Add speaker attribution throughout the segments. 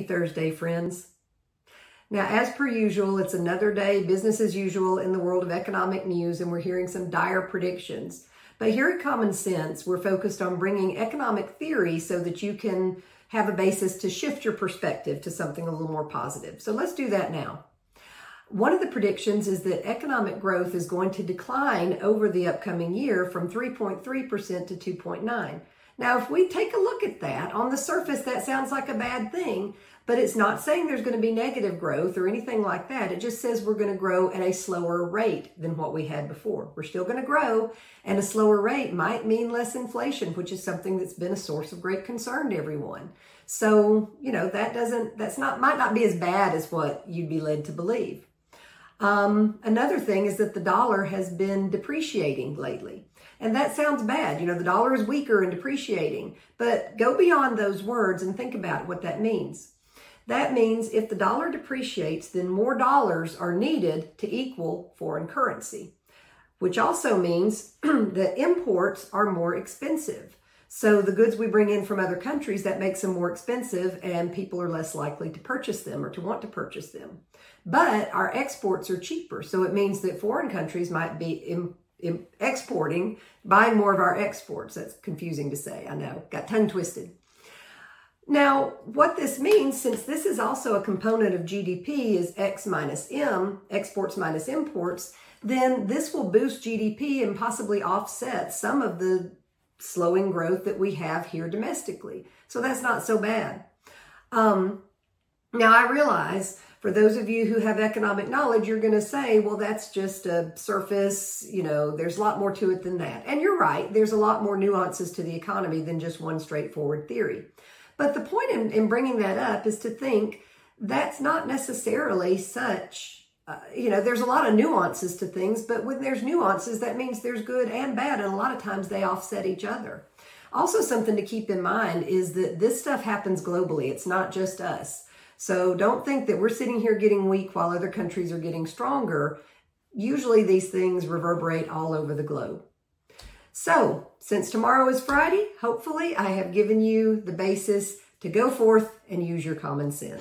Speaker 1: Thursday, friends. Now, as per usual, it's another day, business as usual in the world of economic news, and we're hearing some dire predictions. But here at Common Sense, we're focused on bringing economic theory so that you can have a basis to shift your perspective to something a little more positive. So let's do that now. One of the predictions is that economic growth is going to decline over the upcoming year from 3.3% to 2.9%. Now, if we take a look at that, on the surface, that sounds like a bad thing, but it's not saying there's going to be negative growth or anything like that. It just says we're going to grow at a slower rate than what we had before. We're still going to grow, and a slower rate might mean less inflation, which is something that's been a source of great concern to everyone. So, might not be as bad as what you'd be led to believe. Another thing is that the dollar has been depreciating lately. And that sounds bad. The dollar is weaker and depreciating. But go beyond those words and think about what that means. That means if the dollar depreciates, then more dollars are needed to equal foreign currency, which also means that imports are more expensive. So the goods we bring in from other countries, that makes them more expensive, and people are less likely to purchase them or to want to purchase them. But our exports are cheaper. So it means that foreign countries might be exporting, buying more of our exports. That's confusing to say. I know, got tongue twisted. Now, what this means, since this is also a component of GDP, is X minus M, exports minus imports, then this will boost GDP and possibly offset some of the slowing growth that we have here domestically. So that's not so bad. Now, I realize for those of you who have economic knowledge, you're going to say, well, that's just a surface, there's a lot more to it than that. And you're right. There's a lot more nuances to the economy than just one straightforward theory. But the point in bringing that up is to think that's not necessarily such, there's a lot of nuances to things, but when there's nuances, that means there's good and bad. And a lot of times they offset each other. Also, something to keep in mind is that this stuff happens globally. It's not just us. So don't think that we're sitting here getting weak while other countries are getting stronger. Usually these things reverberate all over the globe. So since tomorrow is Friday, hopefully I have given you the basis to go forth and use your common sense.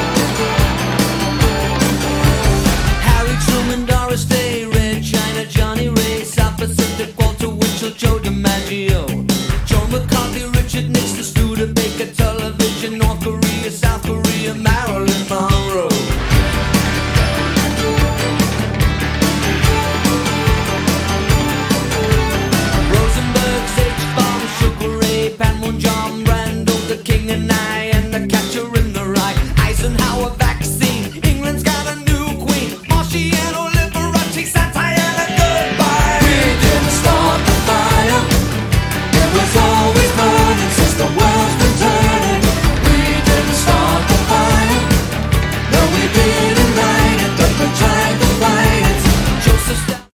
Speaker 2: Harry Truman, Doris Day, Red China, John